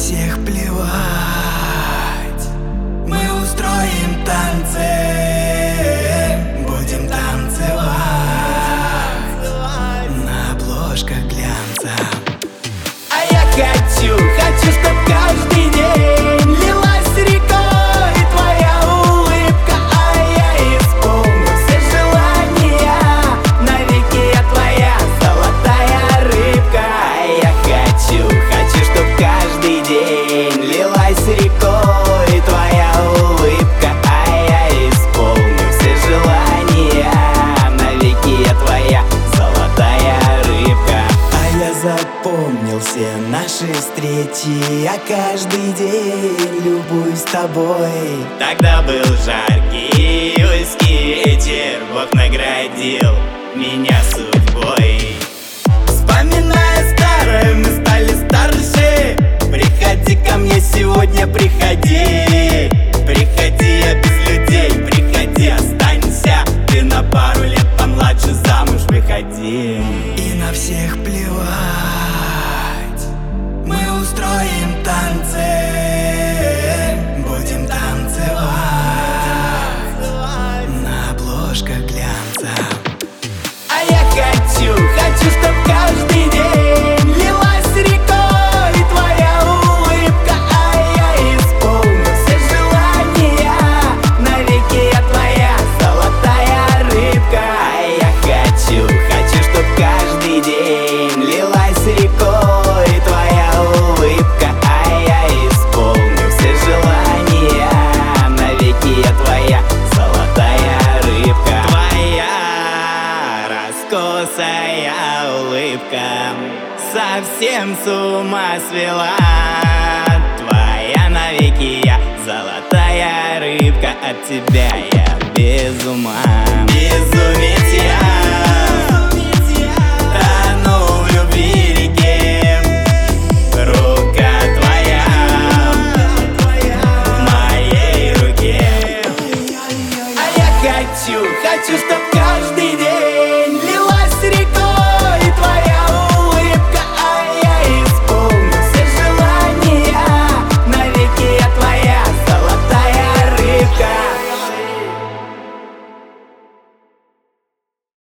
всех плевать. Мы устроим танцы, будем танцевать на обложках глянца. А я хочу, чтоб каждый день лилась рекой твоя улыбка, а я исполню все желания. Навеки я твоя золотая рыбка. А я хочу, чтоб каждый день лилась рекой твоя улыбка, а я исполню все желания. Навеки я твоя золотая рыбка. А я запомнил все наши встречи, я каждый день любуюсь тобой. Тогда был жаркий июльский вечер, Бог наградил меня судьбой. Вспоминая старое, мы стали старше. Приходи ко мне сегодня, приходи. Приходи, я без людей, приходи, останься. Ты на пару лет помладше, замуж выходи. И на всех плевать. Мы устроим танцы, будем танцевать на обложках глянца. А я хочу, чтоб каждый день лилась рекой твоя улыбка, а я исполню все желания. Навеки я твоя золотая рыбка. А я хочу, чтоб каждый день лилась рекой твоя улыбка, а я исполню все желания. Навеки я твоя золотая рыбка. Твоя раскосая улыбка совсем с ума свела. Твоя навеки я золотая рыбка, от тебя я без ума. Безумец я.